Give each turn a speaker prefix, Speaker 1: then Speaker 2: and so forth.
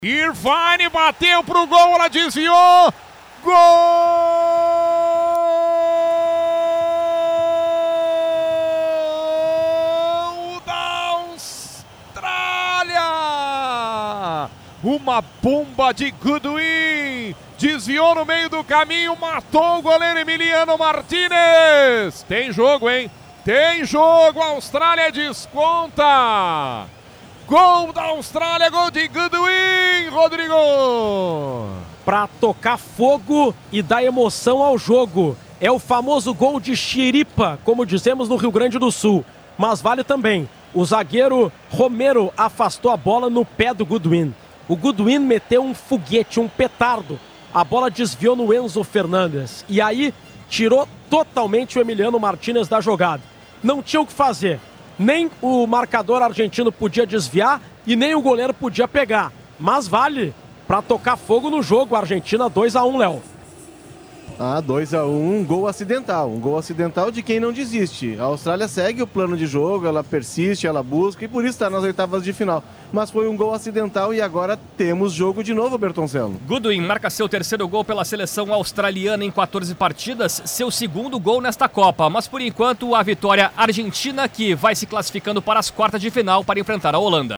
Speaker 1: Irvine bateu pro gol, ela desviou. Gol da Austrália! Uma bomba de Goodwin. Desviou no meio do caminho, matou o goleiro Emiliano Martínez. Tem jogo, hein? Tem jogo, a Austrália desconta. Gol da Austrália, gol de Goodwin, Rodrigo!
Speaker 2: Pra tocar fogo e dar emoção ao jogo. É o famoso gol de chiripa, como dizemos no Rio Grande do Sul. Mas vale também. O zagueiro Romero afastou a bola no pé do Goodwin. O Goodwin meteu um foguete, um petardo. A bola desviou no Enzo Fernandes. E aí tirou totalmente o Emiliano Martínez da jogada. Não tinha o que fazer. Nem o marcador argentino podia desviar e nem o goleiro podia pegar. Mas vale para tocar fogo no jogo. Argentina 2-1, Léo.
Speaker 3: 2-1, um gol acidental. Um gol acidental de quem não desiste. A Austrália segue o plano de jogo, ela persiste, ela busca e por isso está nas oitavas de final. Mas foi um gol acidental e agora temos jogo de novo, Bertoncello.
Speaker 4: Goodwin marca seu terceiro gol pela seleção australiana em 14 partidas, seu segundo gol nesta Copa. Mas por enquanto a vitória argentina que vai se classificando para as quartas de final para enfrentar a Holanda.